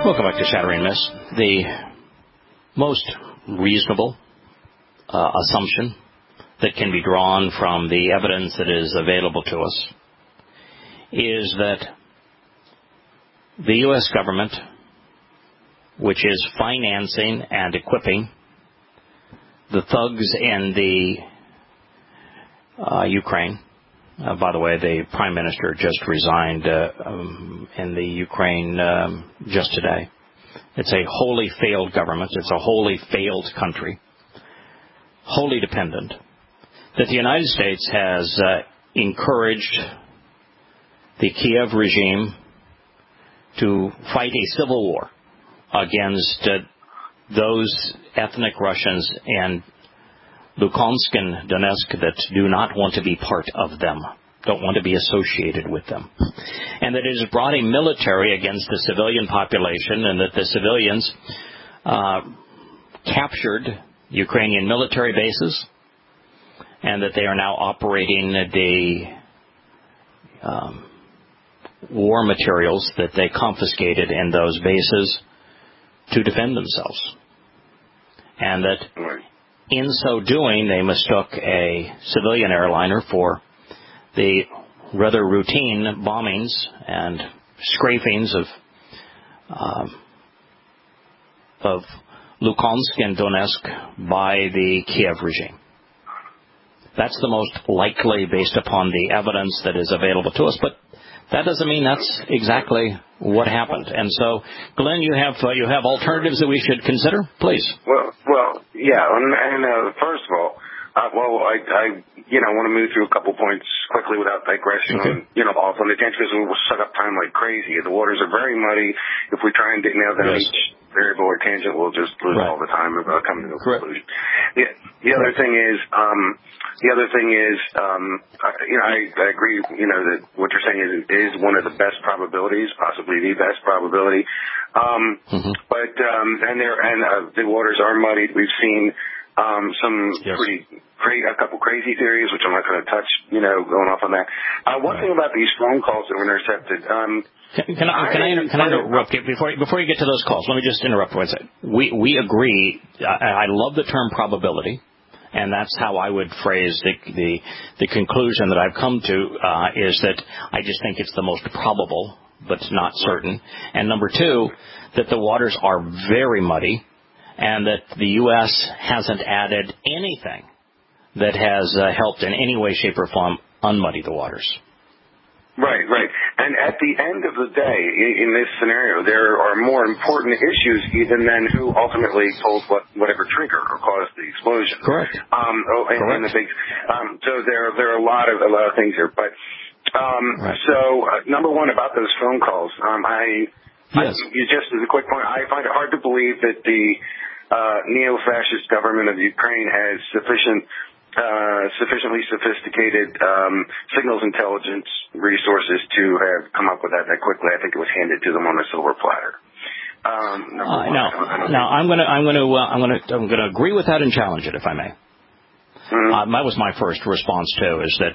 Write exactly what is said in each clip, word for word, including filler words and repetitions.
Welcome back to Shattering Myths. The most reasonable uh, assumption that can be drawn from the evidence that is available to us is that the U S government, which is financing and equipping the thugs in the uh, Ukraine. Uh, by the way, the Prime Minister just resigned uh, um, in the Ukraine um, just today. It's a wholly failed government. It's a wholly failed country, wholly dependent. That the United States has uh, encouraged the Kiev regime to fight a civil war against uh, those ethnic Russians and Luhansk and Donetsk that do not want to be part of them, don't want to be associated with them. And that it has brought a military against the civilian population, and that the civilians uh, captured Ukrainian military bases, and that they are now operating the um, war materials that they confiscated in those bases to defend themselves. And that in so doing, they mistook a civilian airliner for the rather routine bombings and strafings of um, of Luhansk and Donetsk by the Kiev regime. That's the most likely based upon the evidence that is available to us, but that doesn't mean that's exactly what happened. And so, Glenn, you have uh, you have alternatives that we should consider, please. Well, well, yeah, and, and uh, first of all, uh, well, I, I, you know, want to move through a couple points quickly without digressing Okay. on, you know, off on the tangent because we'll suck up time like crazy. The waters are very muddy. If we try and dig nail down Yes. each variable or tangent, we'll just lose Right. all the time and uh, come to a Correct. conclusion. The, the other thing is, um, the other thing is, um, uh, you know, I, I agree, you know, that what you're saying is, is one of the best probabilities, possibly the best probability. Um, Mm-hmm. but, um, and there, and, uh, the waters are muddied. We've seen, um, some Yes. pretty, cra- a couple crazy theories, which I'm not going to touch, you know, going off on that. Uh, one Right. thing about these phone calls that were intercepted, um, Can, can I can I, inter- can I interrupt you before before you get to those calls? Let me just interrupt for a second. We we agree. I, I love the term probability, and that's how I would phrase the the, the conclusion that I've come to uh, is that I just think it's the most probable, but not certain. And number two, that the waters are very muddy, and that the U S hasn't added anything that has uh, helped in any way, shape, or form unmuddy the waters. Right, right. And at the end of the day, in this scenario, there are more important issues even than who ultimately pulled what, whatever trigger or caused the explosion. Correct. Um, oh, and, Correct. and the big, um, so there, there are a lot of, a lot of things here. But, um, Right. so, uh, number one about those phone calls, um, I, Yes. I, you just as a quick point, I find it hard to believe that the, uh, neo-fascist government of Ukraine has sufficient Uh, sufficiently sophisticated um, signals intelligence resources to have come up with that that quickly. I think it was handed to them on a silver platter. Um, number Uh, one, now, I don't, I don't now I'm going to I'm going to uh, I'm going to I'm going to agree with that and challenge it, if I may. Mm-hmm. Uh, that was my first response too, is that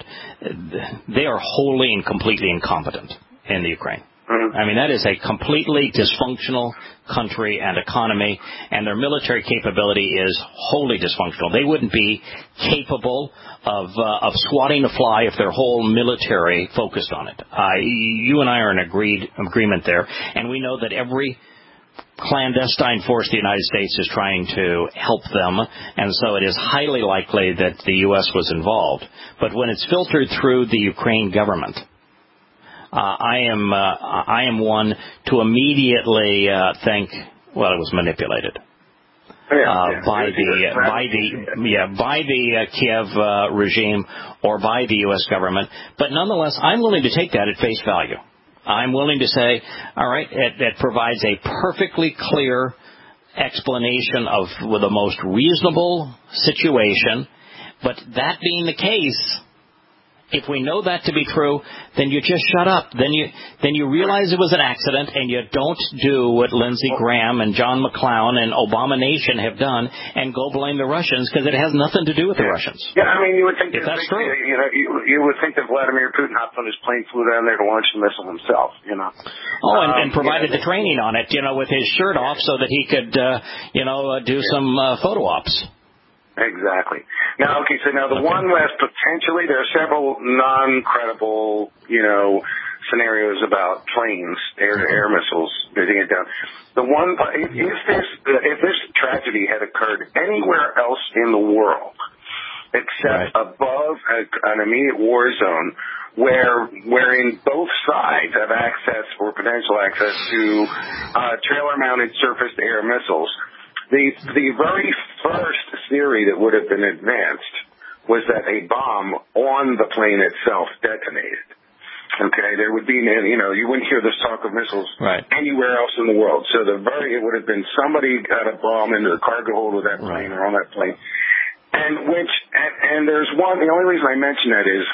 they are wholly and completely incompetent in the Ukraine. Mm-hmm. I mean, that is a completely dysfunctional country and economy, and their military capability is wholly dysfunctional. They wouldn't be capable of uh, of swatting a fly if their whole military focused on it. Uh, you and I are in agreed agreement there, and we know that every clandestine force the United States is trying to help them, and so it is highly likely that the U S was involved. But when it's filtered through the Ukraine government, Uh, I am uh, I am one to immediately uh, think, well, it was manipulated Yeah, uh, yeah. by the by the yeah by the uh, Kiev uh, regime or by the U S government. But nonetheless, I'm willing to take that at face value. I'm willing to say, all right, it, it provides a perfectly clear explanation of the most reasonable situation. But that being the case, if we know that to be true, then you just shut up. Then you then you realize it was an accident, and you don't do what Lindsey Graham and John McClown and Obama Nation have done and go blame the Russians, because it has nothing to do with the Russians. Yeah, I mean, you would think if that, that's true. You know, you, you would think that Vladimir Putin hopped on his plane, flew down there to launch the missile himself. You know. Oh, and, um, and provided you know, the training on it, you know, with his shirt off, so that he could, uh, you know, uh, do yeah. some uh, photo ops. Exactly. Now, okay, so now the okay. one last potentially, there are several non-credible, you know, scenarios about planes, air-to-air missiles, hitting it down. The one, if, if this, if this tragedy had occurred anywhere else in the world, except right. above a, an immediate war zone, where wherein both sides have access or potential access to uh, trailer-mounted surface-to-air missiles, The the very first theory that would have been advanced was that a bomb on the plane itself detonated. Okay, there would be, you know, you wouldn't hear this talk of missiles right. anywhere else in the world. So the very, it would have been somebody got a bomb into the cargo hold of that plane right. or on that plane. And which, and, and there's one, the only reason I mention that is,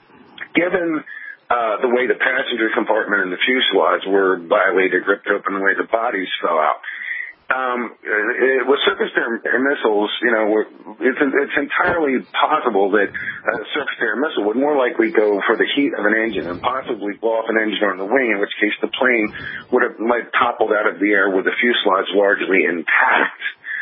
given uh, the way the passenger compartment and the fuselage were violated, ripped open, the way the bodies fell out, Um, it, with surface-to-air missiles, you know, it's, it's entirely possible that a surface-to-air missile would more likely go for the heat of an engine and possibly blow off an engine on the wing, in which case the plane would have might toppled out of the air with the fuselage largely intact.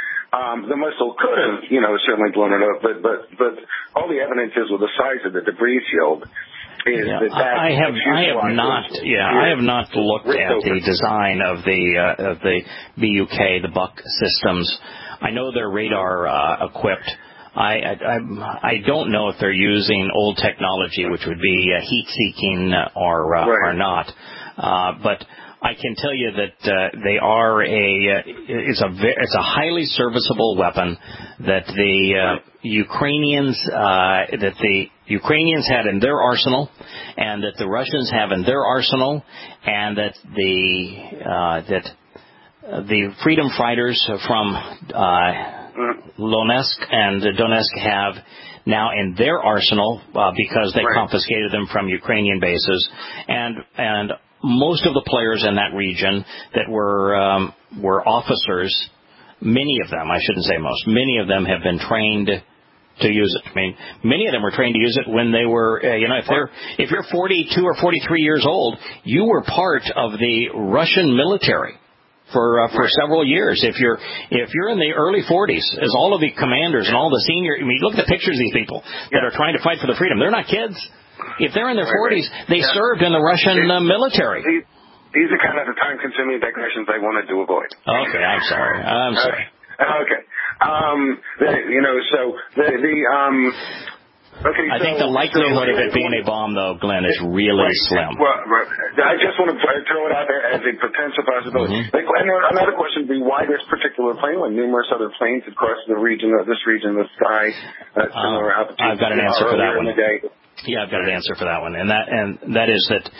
Um, the missile could have, you know, certainly blown it up, but but but all the evidence is with the size of the debris field. Yeah, that that I have I have not yeah I have not looked at the design of the uh, of the B U K, the Buck systems. I know they're radar uh, equipped. I, I I don't know if they're using old technology, which would be uh, heat seeking or uh, right. or not. Uh, but I can tell you that uh, they are a uh, it's a it's a highly serviceable weapon that the uh, Ukrainians uh, that the Ukrainians had in their arsenal, and that the Russians have in their arsenal, and that the uh, that uh, the freedom fighters from uh, Luhansk and Donetsk have now in their arsenal uh, because they right. confiscated them from Ukrainian bases, and and most of the players in that region that were um, were officers, many of them, I shouldn't say most, many of them have been trained to use it. I mean, many of them were trained to use it when they were, uh, you know, if they're if you're forty-two or forty-three years old, you were part of the Russian military for uh, for several years. If you're if you're in the early forties, as all of the commanders and all the senior, I mean, look at the pictures of these people that are trying to fight for the freedom. They're not kids. If they're in their forties, they yeah. served in the Russian uh, military. These, these are kind of the time-consuming digressions I wanted to avoid. Okay, I'm sorry. I'm sorry. Uh, okay. Um, the, you know, so the, the um, okay. I so, think the likelihood so, of it being a bomb, though, Glenn, is really right, slim. Well, right. I just want to throw it out there as a potential possibility. Mm-hmm. Like, and another question would be why this particular plane, when numerous other planes had crossed the region, of this region of the sky, at similar uh, altitudes. I've got an answer for that one. Yeah, I've got an right. answer for that one, and that and that is that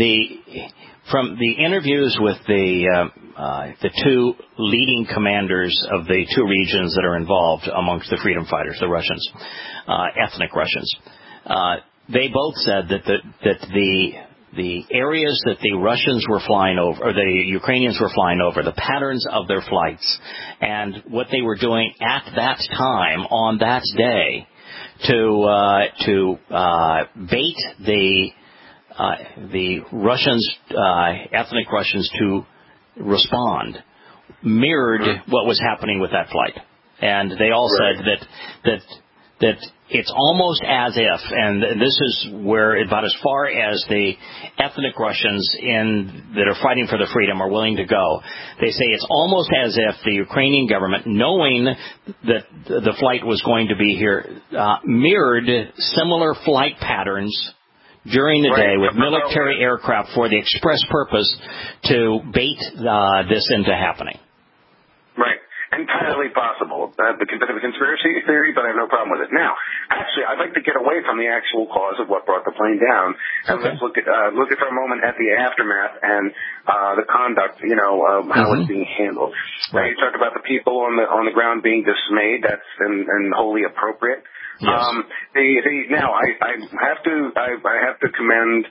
the from the interviews with the uh, uh, the two leading commanders of the two regions that are involved amongst the freedom fighters, the Russians, uh, ethnic Russians, uh, they both said that the, that the the areas that the Russians were flying over, or the Ukrainians were flying over, the patterns of their flights, and what they were doing at that time on that day to uh, to uh, bait the uh, the Russians, uh, ethnic Russians, to respond, mirrored what was happening with that flight. And they all right. said that that that it's almost as if, and this is where about as far as the ethnic Russians in that are fighting for the freedom are willing to go. They say it's almost as if the Ukrainian government, knowing that the flight was going to be here, uh, mirrored similar flight patterns during the right. day with military aircraft for the express purpose to bait uh, this into happening. Right. Entirely possible. Uh, the, the conspiracy theory, but I have no problem with it. Now, actually, I'd like to get away from the actual cause of what brought the plane down, and okay. let's look at uh, look at for a moment at the aftermath and uh, the conduct. You know, um, how mm-hmm. it's being handled. Right. You talked about the people on the on the ground being dismayed. That's and, and wholly appropriate. Yes. Um, the, the, now, I, I have to I, I have to commend,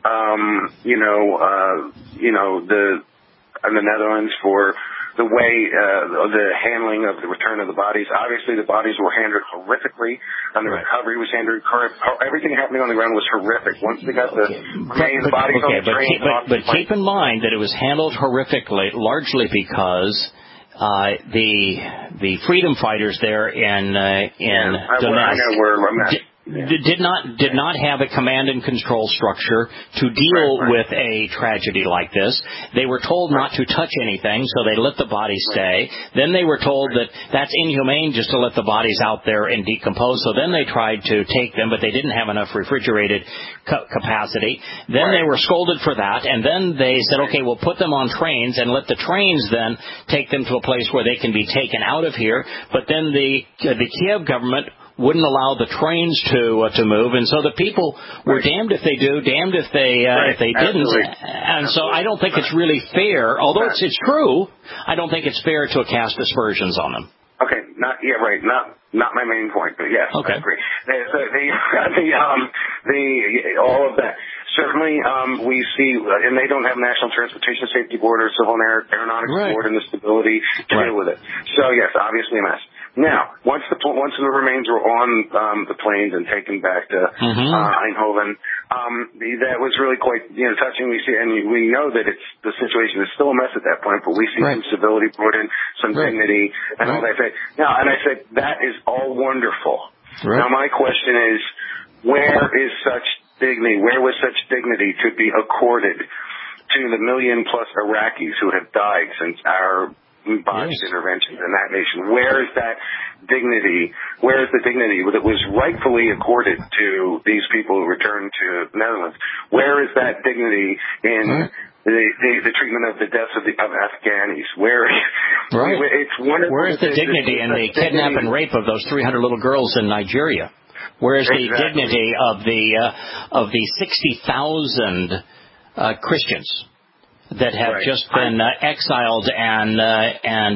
um, you know, uh, you know, the the Netherlands for the way uh, the handling of the return of the bodies. Obviously, the bodies were handled horrifically, and the right. recovery was handled. Everything happening on the ground was horrific. Once they got the, okay. remains, but, the bodies okay, on the but, train, keep, but, but keep in mind that it was handled horrifically, largely because uh, the the freedom fighters there in uh, in yeah, Donetsk. I, I know where I'm at. Yeah. Did not did not have a command and control structure to deal right, right. with a tragedy like this. They were told right. not to touch anything, so they let the bodies stay. Right. Then they were told right. that that's inhumane just to let the bodies out there and decompose. So then they tried to take them, but they didn't have enough refrigerated ca- capacity. Then right. they were scolded for that, and then they said, okay, we'll put them on trains and let the trains then take them to a place where they can be taken out of here. But then the uh, the Kiev government wouldn't allow the trains to uh, to move, and so the people were right. damned if they do, damned if they uh, right. if they didn't. Absolutely. And Absolutely. so I don't think it's really fair, although it's it's true. I don't think it's fair to cast aspersions on them. Okay, not yeah, right, not not my main point, but yes, okay. I agree. The the the, the um the all of that. Certainly, um, we see, and they don't have National Transportation Safety Board or Civil and Aer- Aeronautics right. Board and the stability to right. deal with it. So yes, obviously a mess. Now, once the once the remains were on um, the planes and taken back to mm-hmm. uh, Eindhoven, um, the, that was really quite you know touching. We see, and we know that it's the situation is still a mess at that point, but we see right. some civility brought in, some right. dignity, and right. all that. Now, and I said that is all wonderful. Right. Now, my question is, where is such dignity? Where was such dignity to be accorded to the million plus Iraqis who have died since our botched yes. interventions in that nation? Where is that dignity? Where is the dignity that was rightfully accorded to these people who returned to the Netherlands? Where is that dignity in right. the, the the treatment of the deaths of the of Afghanis? Where right. it's wonderful. Where is the dignity in the kidnap and rape of those three hundred little girls in Nigeria? Where is exactly. the dignity of the uh, of the sixty thousand uh, Christians that have right. just been uh, exiled and uh, and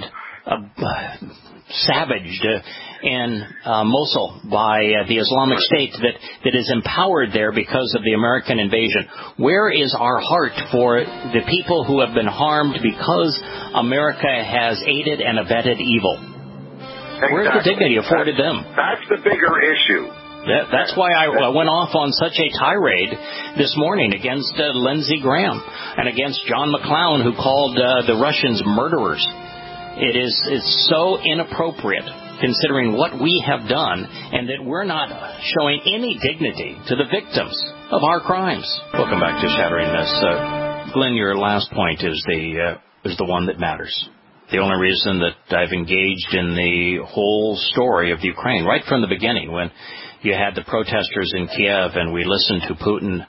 uh, savaged uh, in uh, Mosul by uh, the Islamic State that, that is empowered there because of the American invasion? Where is our heart for the people who have been harmed because America has aided and abetted evil? Exactly. Where's the dignity afforded that's, them? That's the bigger issue. That, that's why I, I went off on such a tirade this morning against uh, Lindsey Graham and against John McClown, who called uh, the Russians murderers. It is it's so inappropriate, considering what we have done, and that we're not showing any dignity to the victims of our crimes. Welcome back to Shattering This. Uh, Glenn, your last point is the uh, is the one that matters. The only reason that I've engaged in the whole story of Ukraine, right from the beginning, when you had the protesters in Kiev and we listened to Putin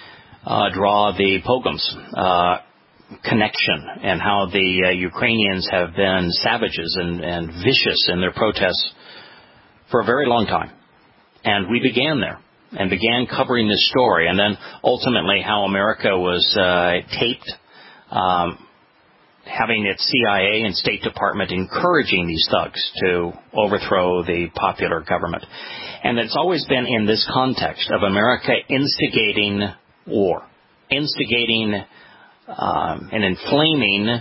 uh, draw the pogroms uh, connection and how the uh, Ukrainians have been savages and, and vicious in their protests for a very long time. And we began there and began covering this story. And then ultimately how America was uh, taped, um, having its C I A and State Department encouraging these thugs to overthrow the popular government. And it's always been in this context of America instigating war, instigating um, and inflaming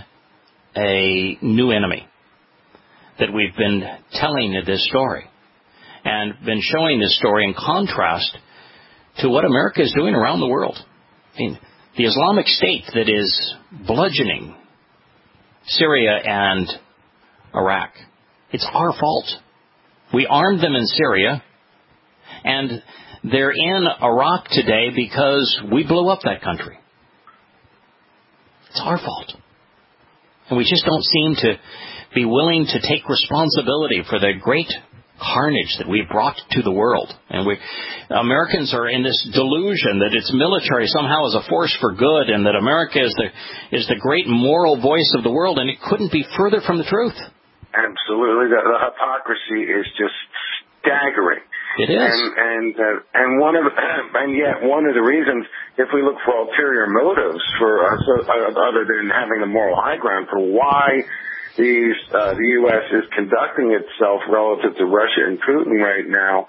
a new enemy, that we've been telling this story and been showing this story in contrast to what America is doing around the world. I mean, the Islamic State that is bludgeoning Syria and Iraq. It's our fault. We armed them in Syria, and they're in Iraq today because we blew up that country. It's our fault. And we just don't seem to be willing to take responsibility for the great carnage that we've brought to the world. And we Americans are in this delusion that its military somehow is a force for good and that America is the is the great moral voice of the world, and it couldn't be further from the truth. Absolutely. The, the hypocrisy is just staggering. It is. And and uh, and one of and yet one of the reasons, if we look for ulterior motives for us, uh, other than having the moral high ground for why these uh, the U S is conducting itself relative to Russia and Putin right now,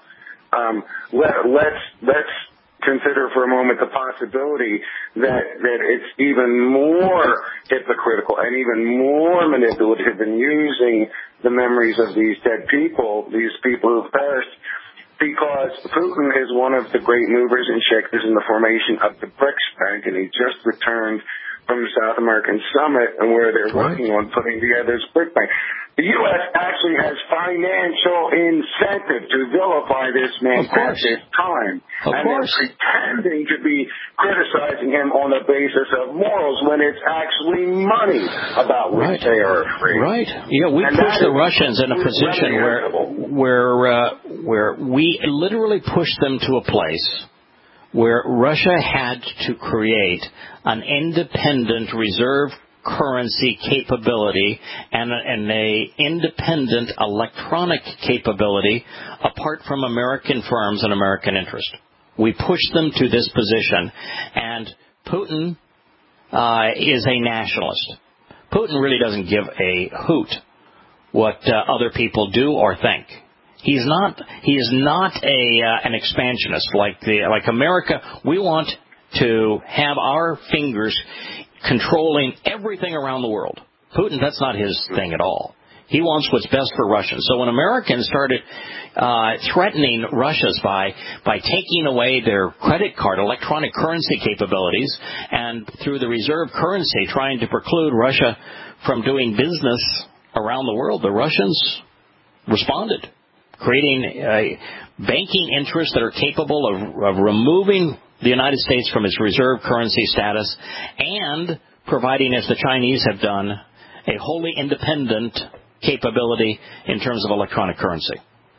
Um, let, let's let's consider for a moment the possibility that that it's even more hypocritical and even more manipulative in using the memories of these dead people, these people who've perished, because Putin is one of the great movers and shakers in the formation of the BRICS Bank, and he just returned from the South American Summit, and where they're right. working on putting together this BRICS Bank. The U S actually has financial incentive to vilify this man at this time. Of and course. they're pretending to be criticizing him on the basis of morals when it's actually money about which right. they are afraid. Right. Yeah, we and pushed the Russians in a position where where uh, where we literally pushed them to a place where Russia had to create an independent reserve currency capability and, and a independent electronic capability apart from American firms and American interest. We pushed them to this position, and Putin uh, is a nationalist. Putin really doesn't give a hoot what uh, other people do or think. He's not. He is not a uh, an expansionist like the like America. We want to have our fingers controlling everything around the world. Putin, that's not his thing at all. He wants what's best for Russians. So when Americans started uh, threatening Russians by by taking away their credit card, electronic currency capabilities, and through the reserve currency trying to preclude Russia from doing business around the world, the Russians responded, creating uh, banking interests that are capable of, of removing the United States from its reserve currency status and providing, as the Chinese have done, a wholly independent capability in terms of electronic currency.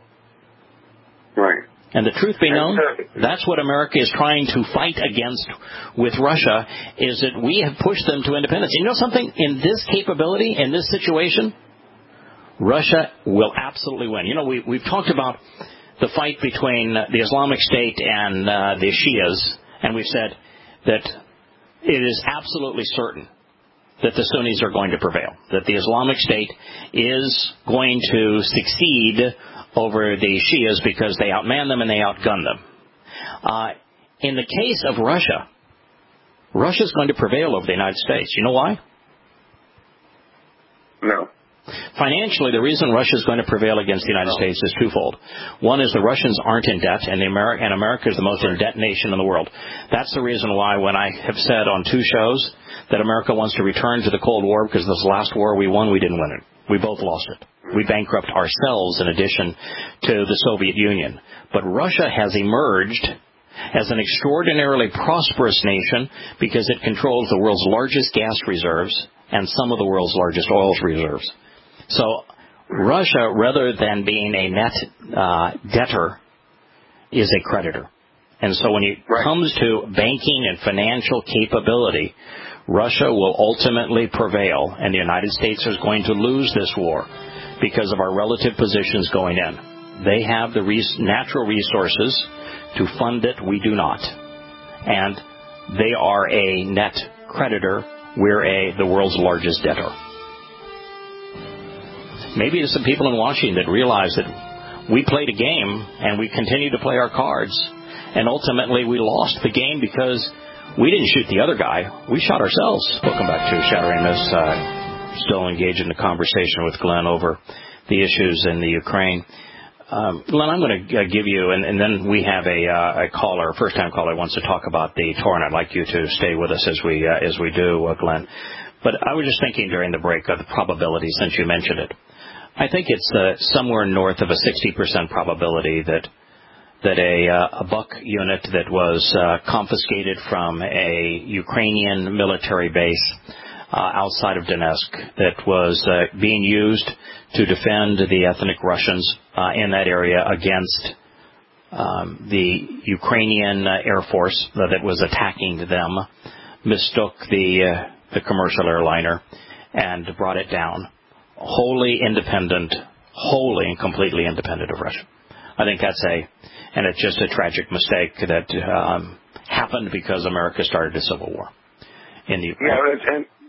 Right. And the truth be known, that's what America is trying to fight against with Russia, is that we have pushed them to independence. You know something? In this capability, in this situation, Russia will absolutely win. You know, we, we've talked about the fight between the Islamic State and uh, the Shias, and we've said that it is absolutely certain that the Sunnis are going to prevail, that the Islamic State is going to succeed over the Shias because they outman them and they outgun them. Uh, in the case of Russia, Russia's going to prevail over the United States. You know why? No. Financially, the reason Russia is going to prevail against the United States is twofold. One is the Russians aren't in debt, and, the Ameri- and America is the most in-debt nation in the world. That's the reason why when I have said on two shows that America wants to return to the Cold War because this last war we won, we didn't win it. We both lost it. We bankrupt ourselves in addition to the Soviet Union. But Russia has emerged as an extraordinarily prosperous nation because it controls the world's largest gas reserves and some of the world's largest oil reserves. So Russia, rather than being a net uh, debtor, is a creditor. And so when it right. comes to banking and financial capability, Russia will ultimately prevail, and the United States is going to lose this war because of our relative positions going in. They have the res- natural resources to fund it. We do not. And they are a net creditor. We're a the world's largest debtor. Maybe there's some people in Washington that realize that we played a game and we continue to play our cards, and ultimately we lost the game because we didn't shoot the other guy. We shot ourselves. Welcome back to Shattering Myths. Uh, still engaged in the conversation with Glenn over the issues in the Ukraine. Um, Glenn, I'm going to uh, give you, and, and then we have a, uh, a caller, a first-time caller wants to talk about the tour, and I'd like you to stay with us as we uh, as we do, uh, Glenn. But I was just thinking during the break of the probability, since you mentioned it. I think it's uh, somewhere north of a sixty percent probability that that a, uh, a buck unit that was uh, confiscated from a Ukrainian military base uh, outside of Donetsk that was uh, being used to defend the ethnic Russians uh, in that area against um, the Ukrainian uh, Air Force uh, that was attacking them, mistook the uh, the commercial airliner and brought it down. Wholly independent, wholly and completely independent of Russia. I think that's a, and it's just a tragic mistake that um, happened because America started a civil war in the Ukraine. Yeah, and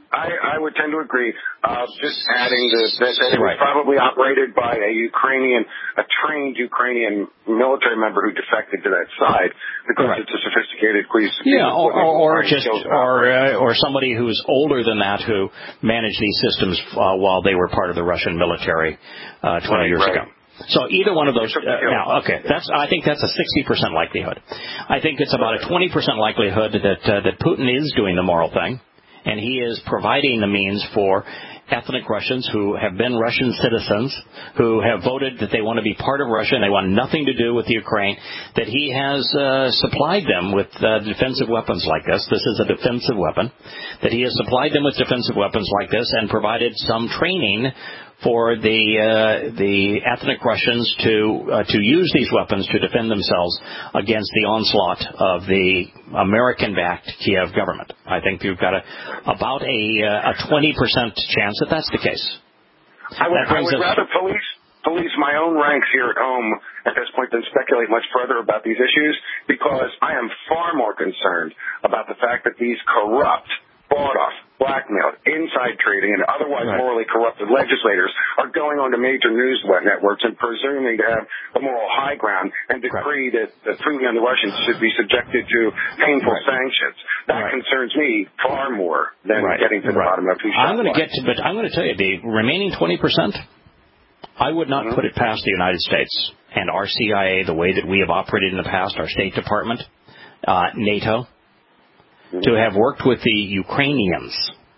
I, I would tend to agree. Uh, just adding the, that, that it was Right. probably operated by a Ukrainian, a trained Ukrainian military member who defected to that side because Right. it's a sophisticated police. Yeah, or, or, or police just or uh, or somebody who's older than that who managed these systems uh, while they were part of the Russian military uh, twenty right, years right. ago. So either one of those. Uh, now, okay, that's. I think that's a sixty percent likelihood. I think it's about a twenty percent likelihood that uh, that Putin is doing the moral thing, and he is providing the means for ethnic Russians who have been Russian citizens, who have voted that they want to be part of Russia and they want nothing to do with the Ukraine, that he has uh, supplied them with uh, defensive weapons like this. This is a defensive weapon. That he has supplied them with defensive weapons like this and provided some training for the uh, the ethnic Russians to uh, to use these weapons to defend themselves against the onslaught of the American-backed Kiev government. I think you've got a, about a uh, a twenty percent chance that that's the case. I would, I would us, rather police police my own ranks here at home at this point than speculate much further about these issues, because I am far more concerned about the fact that these corrupt, bought-off, blackmailed, inside trading, and otherwise right. morally corrupted legislators are going on to major news networks and presuming to have the moral high ground and decree right. that, that Putin and the Russians should be subjected to painful right. sanctions. That right. concerns me far more than right. getting to the right. bottom of who shot I'm going to get to, but I'm going to tell you, the remaining twenty percent, I would not mm-hmm. put it past the United States and our C I A, the way that we have operated in the past, our State Department, uh, NATO, mm-hmm. to have worked with the Ukrainians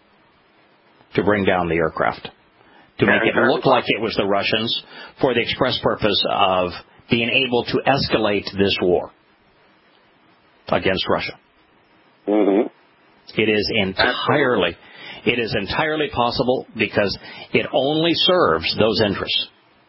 to bring down the aircraft, to make it look like it was the Russians for the express purpose of being able to escalate this war against Russia. Mm-hmm. It is entirely, it is entirely possible because it only serves those interests.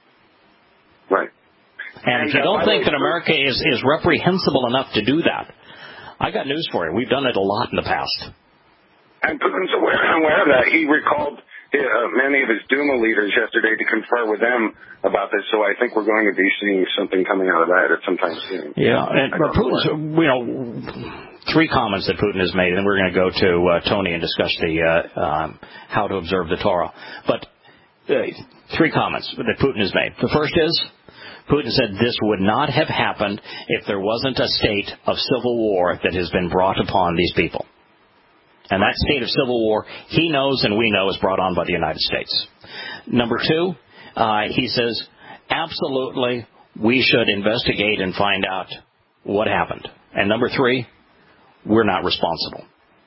Right. And, and if you don't think that America is, is reprehensible enough to do that, I got news for you. We've done it a lot in the past. And Putin's aware, aware of that. He recalled uh, many of his Duma leaders yesterday to confer with them about this, so I think we're going to be seeing something coming out of that at some time soon. Yeah, and but Putin's, you know, three comments that Putin has made, and we're going to go to uh, Tony and discuss the uh, um, how to observe the Torah. But uh, three comments that Putin has made. The first is, Putin said this would not have happened if there wasn't a state of civil war that has been brought upon these people. And that state of civil war, he knows and we know, is brought on by the United States. Number two, uh, he says, absolutely, we should investigate and find out what happened. And number three, we're not responsible.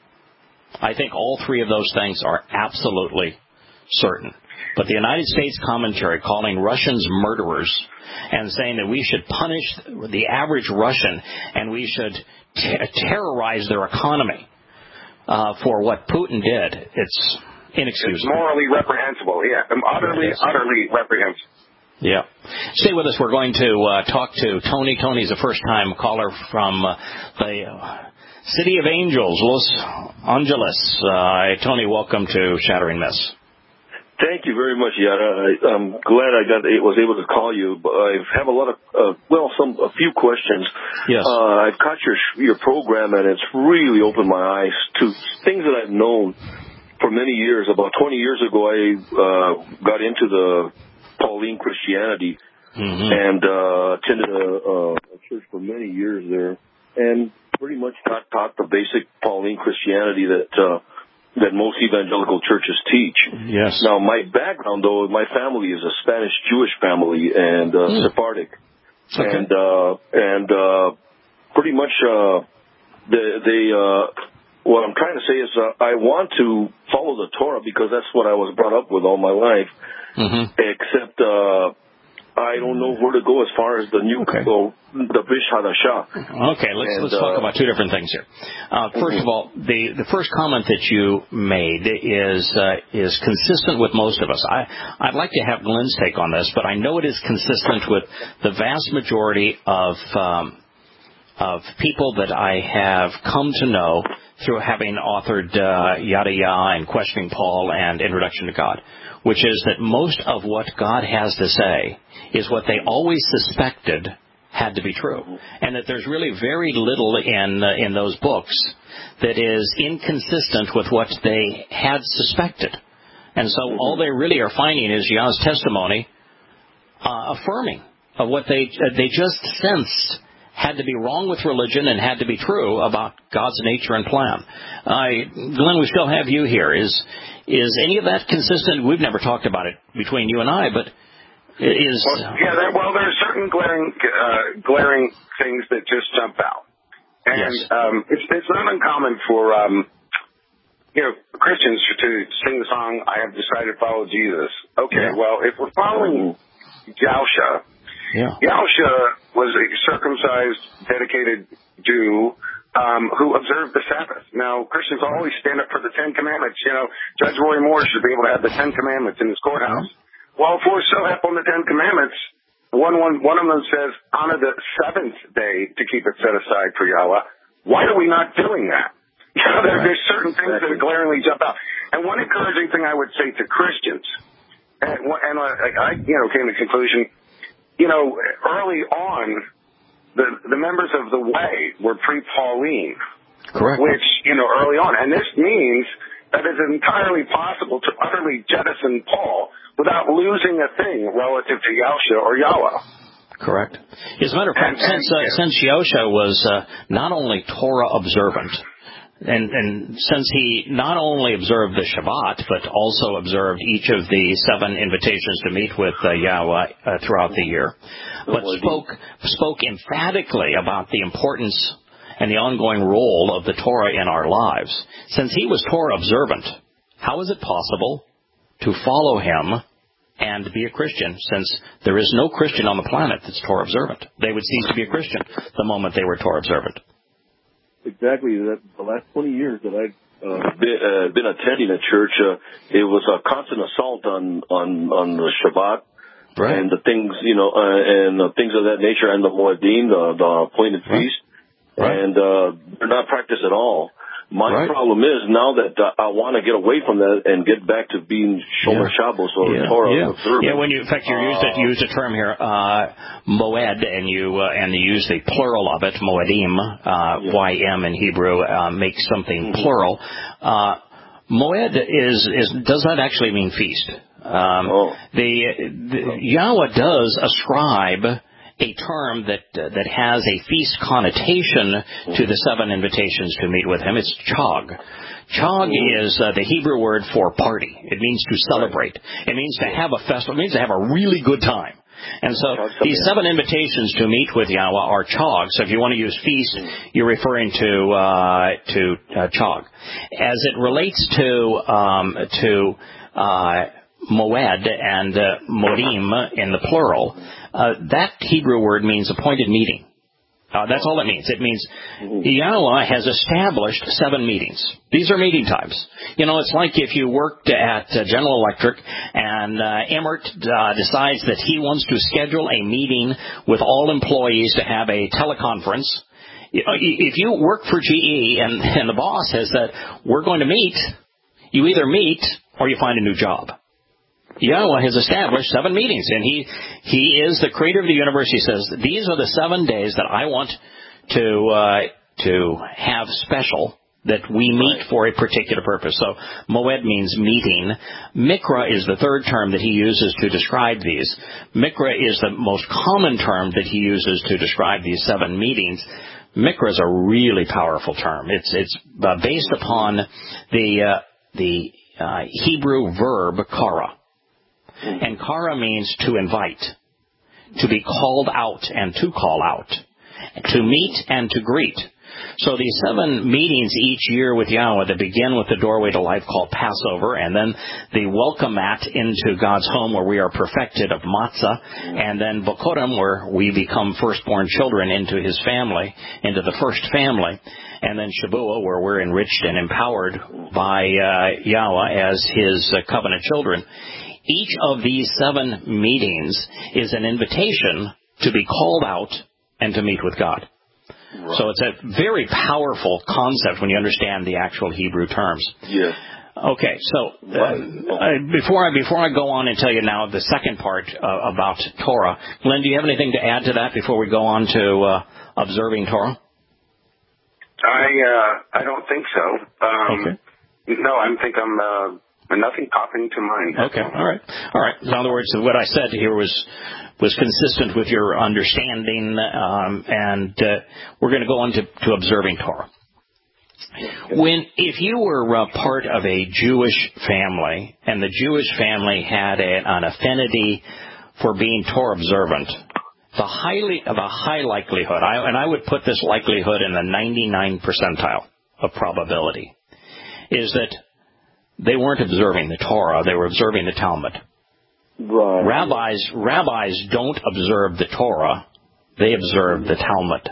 I think all three of those things are absolutely certain. But the United States commentary calling Russians murderers and saying that we should punish the average Russian and we should t- terrorize their economy Uh, for what Putin did, it's inexcusable. It's morally reprehensible, yeah. Utterly, utterly reprehensible. Yeah. Stay with us. We're going to uh, talk to Tony. Tony's a first-time caller from uh, the uh, City of Angels, Los Angeles. Uh, Tony, welcome to Shattering Myths. Thank you very much, Yada. I, I'm glad I got was able to call you. But I have a lot of, uh, well, some a few questions. Yes. Uh, I've caught your your program, and it's really opened my eyes to things that I've known for many years. About twenty years ago, I uh, got into the Pauline Christianity mm-hmm. and uh, attended a, a church for many years there, and pretty much got taught the basic Pauline Christianity that. Uh, that most evangelical churches teach. Yes. Now, my background, though, my family is a Spanish Jewish family and uh, mm. Sephardic. Okay. And, uh, and, uh, pretty much, uh, they, they, uh, what I'm trying to say is, uh, I want to follow the Torah because that's what I was brought up with all my life. Mm-hmm. Except, uh, I don't know where to go as far as the new, okay. well, the Bris Hadashah. Okay, let's and, let's uh, talk about two different things here. Uh, first mm-hmm. of all, the the first comment that you made is uh, is consistent with most of us. I I'd like to have Lynn's take on this, but I know it is consistent with the vast majority of um, of people that I have come to know through having authored uh, Yada Yah and Questioning Paul and Introduction to God, which is that most of what God has to say is what they always suspected had to be true, and that there's really very little in uh, in those books that is inconsistent with what they had suspected. And so all they really are finding is Yah's testimony uh, affirming of what they uh, they just sensed had to be wrong with religion and had to be true about God's nature and plan. Uh, Glenn, we still have you here. Is is any of that consistent? We've never talked about it between you and I, but is... Well, yeah, there, well, there are certain glaring uh, glaring things that just jump out. And yes. um, it's, it's not uncommon for, um, you know, Christians to sing the song, I have decided to follow Jesus. Okay, yeah. Well, if we're following Yahusha, yeah. Yahusha was a circumcised, dedicated Jew um, who observed the Sabbath. Now, Christians always stand up for the Ten Commandments. You know, Judge Roy Moore should be able to have the Ten Commandments in his courthouse. Well, if we're so up on the Ten Commandments, one, one, one of them says, honor the seventh day to keep it set aside for Yahweh. Why are we not doing that? You know, there, there's certain things that glaringly jump out. And one encouraging thing I would say to Christians, and, and I, you know, came to the conclusion, you know, early on, the the members of the Way were pre-Pauline. Correct. Which, you know, early on. And this means that it's entirely possible to utterly jettison Paul without losing a thing relative to Yahusha or Yahweh. Correct. As a matter of fact, and, since, uh, yeah. since Yahusha was uh, not only Torah observant, And, and since he not only observed the Shabbat, but also observed each of the seven invitations to meet with uh, Yahweh uh, throughout the year, but spoke spoke emphatically about the importance and the ongoing role of the Torah in our lives. Since he was Torah observant, how is it possible to follow him and be a Christian, since there is no Christian on the planet that's Torah observant? They would cease to be a Christian the moment they were Torah observant. Exactly. That the last twenty years that I've uh, been, uh, been attending a church, uh, it was a constant assault on on on the Shabbat, right. and the things you know, uh, and the things of that nature, and the Moedim, the, the appointed right. feast, right. and uh, they're not practiced at all. My right. problem is now that uh, I want to get away from that and get back to being Shomer yeah. Shabbos or yeah. Torah yeah. observant. Yeah, when you, in fact, you uh, used, it, used a term here, uh, moed, and you uh, and you use the plural of it, moedim, uh, yeah. Y M in Hebrew, uh, makes something mm-hmm. plural. Uh, moed is, is does not actually mean feast. Um, oh. The, the oh. Yahweh does ascribe a term that uh, that has a feast connotation to the seven invitations to meet with him. It's chag. Chag is uh, the Hebrew word for party. It means to celebrate. It means to have a festival. It means to have a really good time. And so these seven invitations to meet with Yahweh are chag. So if you want to use feast, you're referring to uh, to uh, chag. As it relates to um, to uh, moed and uh, modim in the plural, uh, that Hebrew word means appointed meeting. Uh, that's all it means. It means Yahweh has established seven meetings. These are meeting times. You know, it's like if you worked at uh, General Electric and uh, Emmert uh, decides that he wants to schedule a meeting with all employees to have a teleconference. If you work for G E and, and the boss has said, we're going to meet, you either meet or you find a new job. Yahweh has established seven meetings, and he he is the creator of the universe. He says, these are the seven days that I want to uh, to have special, that we meet right. for a particular purpose. So moed means meeting. Mikra is the third term that he uses to describe these. Mikra is the most common term that he uses to describe these seven meetings. Mikra is a really powerful term. It's it's uh, based upon the uh, the uh, Hebrew verb kara. And kara means to invite, to be called out and to call out, to meet and to greet. So these seven meetings each year with Yahweh that begin with the doorway to life called Passover, and then the welcome mat into God's home where we are perfected of matzah, and then Bokorim where we become firstborn children into his family, into the first family, and then Shabuah where we're enriched and empowered by uh, Yahweh as his uh, covenant children. Each of these seven meetings is an invitation to be called out and to meet with God. Right. So it's a very powerful concept when you understand the actual Hebrew terms. Yes. Okay, so uh, before I before I go on and tell you now the second part uh, about Torah, Glenn, do you have anything to add to that before we go on to uh, observing Torah? I uh, I don't think so. Um, okay. No, I think I'm uh, nothing popping to mind. Okay, all right, all right. In other words, what I said here was was consistent with your understanding, um, and uh, we're going to go on to, to observing Torah. When, if you were uh, part of a Jewish family, and the Jewish family had a, an affinity for being Torah observant, the highly of a high likelihood, I, and I would put this likelihood in the ninety-nine percentile of probability, is that they weren't observing the Torah; they were observing the Talmud. Right. Rabbis, rabbis don't observe the Torah; they observe the Talmud.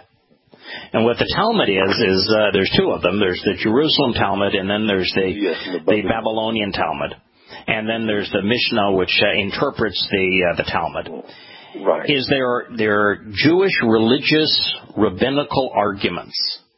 And what the Talmud is, is uh, there's two of them. There's the Jerusalem Talmud, and then there's the, yes, the, the Babylonian Talmud. And then there's the Mishnah, which uh, interprets the uh, the Talmud. Right. Is there, there are Jewish religious rabbinical arguments.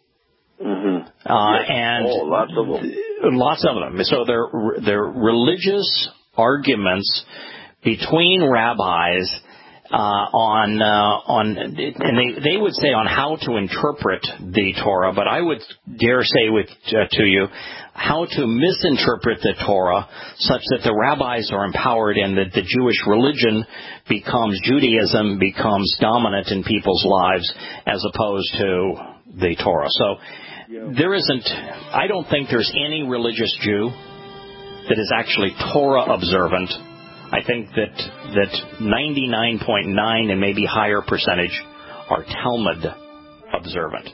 Mm-hmm. Uh, yes. and oh, lots of them. Lots of them. So they're, they're religious arguments between rabbis Uh, on, uh, on, and they, they would say on how to interpret the Torah, but I would dare say with, uh, to you, how to misinterpret the Torah such that the rabbis are empowered and that the Jewish religion becomes, Judaism becomes dominant in people's lives as opposed to the Torah. So there isn't, I don't think there's any religious Jew that is actually Torah observant. I think that that ninety-nine point nine and maybe higher percentage are Talmud observant.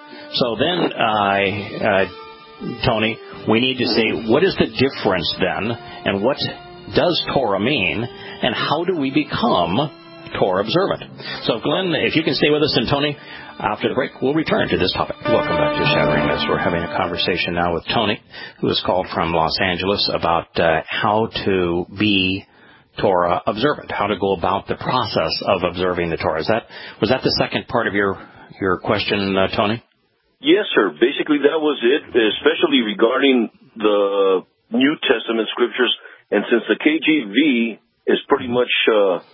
So then, uh, uh, Tony, we need to say, what is the difference then, and what does Torah mean, and how do we become Torah observant? So, Glenn, if you can stay with us, and Tony, after the break, we'll return to this topic. Welcome back to Shattering Myths. We're having a conversation now with Tony, who is called from Los Angeles, about uh, how to be Torah observant, how to go about the process of observing the Torah. Is that, was that the second part of your, your question, uh, Tony? Yes, sir. Basically, that was it, especially regarding the New Testament scriptures. And since the K J V is pretty much uh,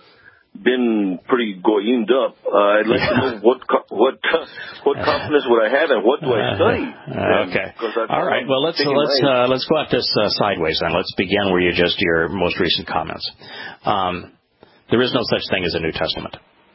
been pretty goyimmed up, uh, I'd like yeah. to know what what uh, what confidence would I have and what do I study? Uh, okay. All right. Well, let's uh, let's uh, let's go at this uh, sideways then. Let's begin where you just your most recent comments. Um, there is no such thing as a New Testament.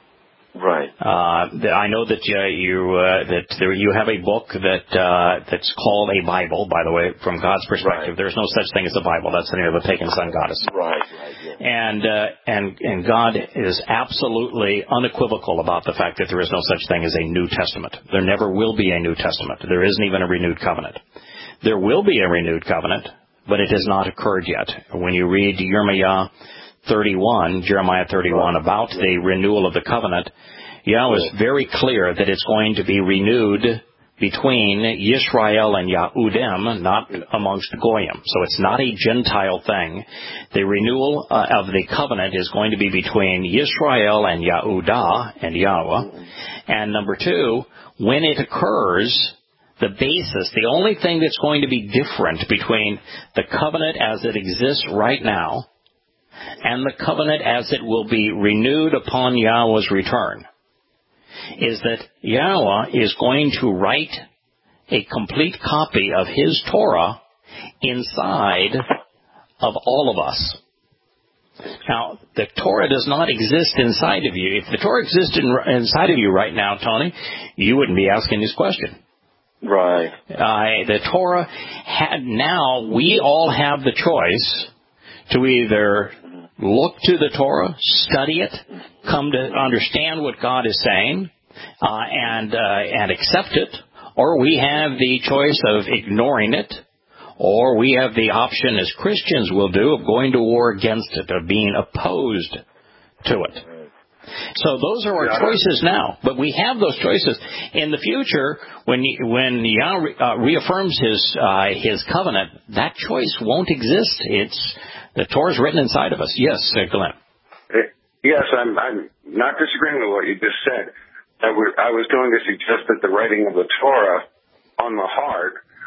Right. Uh, I know that uh, you uh, that there, you have a book that uh, that's called a Bible. By the way, from God's perspective, right. There's no such thing as a Bible. That's the name of a pagan sun goddess. Right. Right. Yeah. And uh, and and God is absolutely unequivocal about the fact that there is no such thing as a New Testament. There never will be a New Testament. There isn't even a renewed covenant. There will be a renewed covenant, but it has not occurred yet. When you read Jeremiah thirty-one, Jeremiah thirty-one, right. about yeah. the renewal of the covenant, Yahweh is very clear that it's going to be renewed between Yisrael and Yahudim, not amongst Goyim. So it's not a Gentile thing. The renewal uh, of the covenant is going to be between Yisrael and Yahudah and Yahweh. And number two, when it occurs, the basis, the only thing that's going to be different between the covenant as it exists right now and the covenant as it will be renewed upon Yahweh's return is that Yahweh is going to write a complete copy of His Torah inside of all of us. Now, the Torah does not exist inside of you. If the Torah existed in, inside of you right now, Tony, you wouldn't be asking this question. Right. Uh, the Torah had now, we all have the choice to either look to the Torah, study it, come to understand what God is saying, uh, and uh, and accept it, or we have the choice of ignoring it, or we have the option, as Christians will do, of going to war against it, of being opposed to it. So those are our choices now, but we have those choices in the future. When when Yahweh uh, reaffirms His uh, His covenant, that choice won't exist. It's the Torah is written inside of us. Yes, uh, Glenn. Yes, I'm, I'm not disagreeing with what you just said. I, were, I was going to suggest that the writing of the Torah on the heart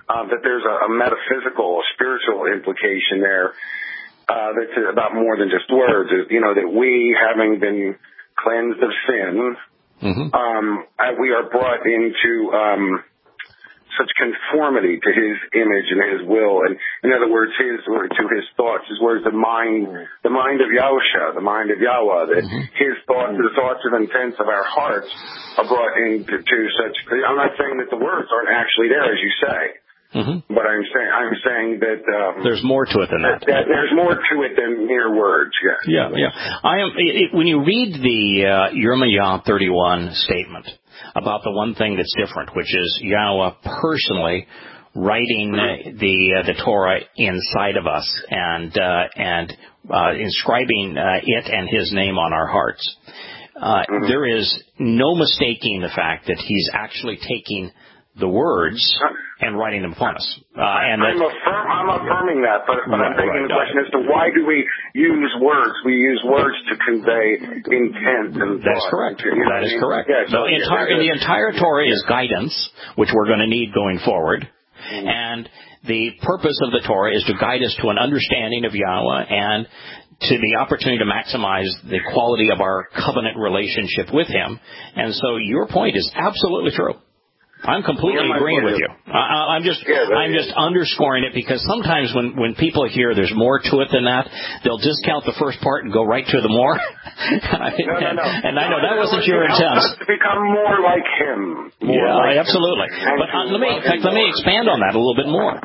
uh, that there's a, a metaphysical, a spiritual implication there uh, that's about more than just words. You know, that we, having been cleansed of sin, mm-hmm. um, we are brought into um, such conformity to His image and His will, and in other words, His or to His thoughts. His words, the mind, the mind of Yahusha, the mind of Yahweh. That mm-hmm. His thoughts, the thoughts and intents of our hearts are brought into to such. I'm not saying that the words aren't actually there, as you say. Mm-hmm. But I'm saying I'm saying that um, there's more to it than that. that, that there's more to it than mere words. Yeah, yeah, yeah. I am. It, when you read the uh, Yirmiyahu thirty-one statement about the one thing that's different, which is Yahweh personally writing mm-hmm. the uh, the Torah inside of us and uh, and uh, inscribing uh, it and His name on our hearts. Uh, mm-hmm. There is no mistaking the fact that He's actually taking the words and writing them upon us. Uh, and I'm, affirm, I'm affirming that, but, but right, I'm taking right, the question right. as to why do we use words? We use words to convey intent and That's thought. correct. You know that is I mean? correct. Yeah, so the, entire, the entire Torah is guidance, which we're going to need going forward. Mm-hmm. And the purpose of the Torah is to guide us to an understanding of Yahweh and to the opportunity to maximize the quality of our covenant relationship with Him. And so your point is absolutely true. I'm completely yeah, agreeing with you. I, I'm just, yeah, I'm just underscoring it because sometimes when, when people hear there's more to it than that, they'll discount the first part and go right to the more. and, no, no, no. and I know no, that no, wasn't no, your intent. To become more like Him. More yeah, like absolutely. Him. But uh, let me, in fact, let me expand on that a little bit more.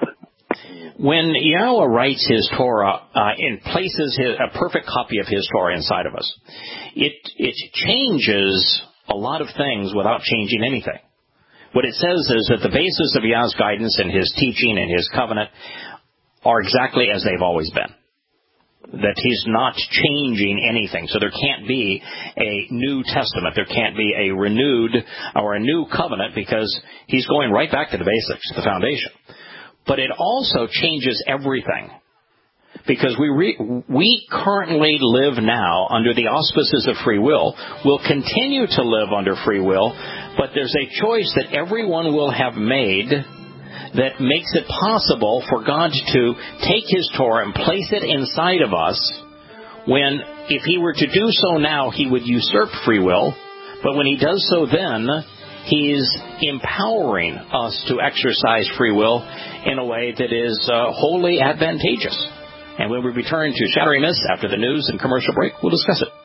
When Yahweh writes His Torah uh, and places his, a perfect copy of His Torah inside of us, it it changes a lot of things without changing anything. What it says is that the basis of Yah's guidance and His teaching and His covenant are exactly as they've always been. That He's not changing anything. So there can't be a New Testament. There can't be a renewed or a new covenant because He's going right back to the basics, the foundation. But it also changes everything. Because we re- we currently live now under the auspices of free will. We'll continue to live under free will, but there's a choice that everyone will have made that makes it possible for God to take His Torah and place it inside of us when, if He were to do so now, He would usurp free will. But when He does so then, He's empowering us to exercise free will in a way that is uh, wholly advantageous. And when we return to Shattering Myths after the news and commercial break, we'll discuss it.